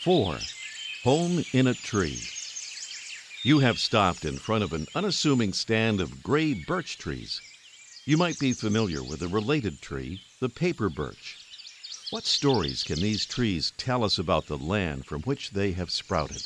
4. Home in a Tree. You have stopped in front of an unassuming stand of gray birch trees. You might be familiar with a related tree, the paper birch. What stories can these trees tell us about the land from which they have sprouted?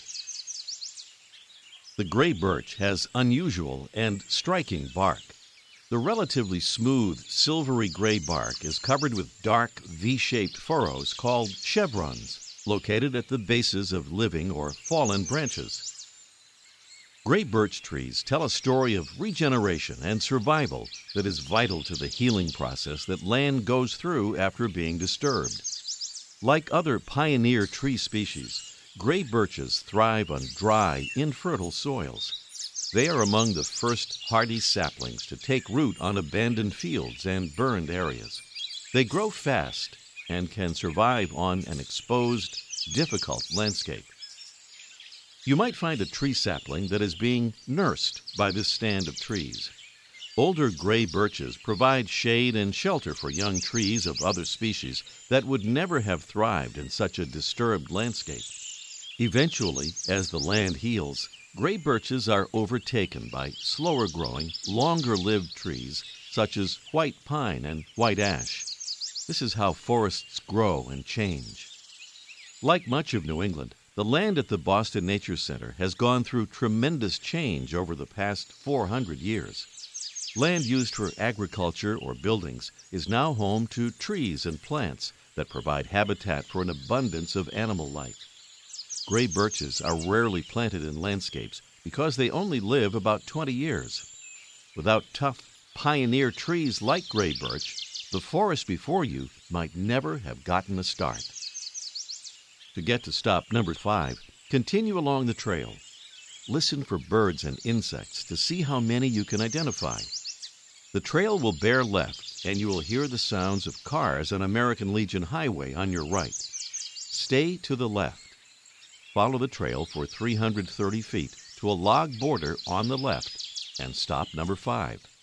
The gray birch has unusual and striking bark. The relatively smooth, silvery gray bark is covered with dark, V-shaped furrows called chevrons, located at the bases of living or fallen branches. Gray birch trees tell a story of regeneration and survival that is vital to the healing process that land goes through after being disturbed. Like other pioneer tree species, gray birches thrive on dry, infertile soils. They are among the first hardy saplings to take root on abandoned fields and burned areas. They grow fast and can survive on an exposed, difficult landscape. You might find a tree sapling that is being nursed by this stand of trees. Older gray birches provide shade and shelter for young trees of other species that would never have thrived in such a disturbed landscape. Eventually, as the land heals, gray birches are overtaken by slower-growing, longer-lived trees such as white pine and white ash. This is how forests grow and change. Like much of New England, the land at the Boston Nature Center has gone through tremendous change over the past 400 years. Land used for agriculture or buildings is now home to trees and plants that provide habitat for an abundance of animal life. Gray birches are rarely planted in landscapes because they only live about 20 years. Without tough, pioneer trees like gray birch, the forest before you might never have gotten a start. To get to stop number 5, continue along the trail. Listen for birds and insects to see how many you can identify. The trail will bear left, and you will hear the sounds of cars on American Legion Highway on your right. Stay to the left. Follow the trail for 330 feet to a log border on the left and stop number 5.